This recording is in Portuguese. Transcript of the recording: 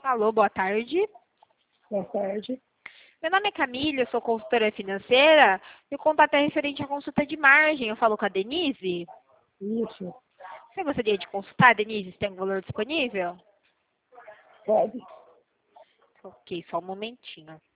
Alô, boa tarde. Boa tarde. Meu nome é Camila, eu sou consultora financeira e o contato é referente à consulta de margem. Eu falo com a Denise. Isso, Você gostaria de consultar, Denise? Se tem um valor disponível? pode. Ok, só um momentinho.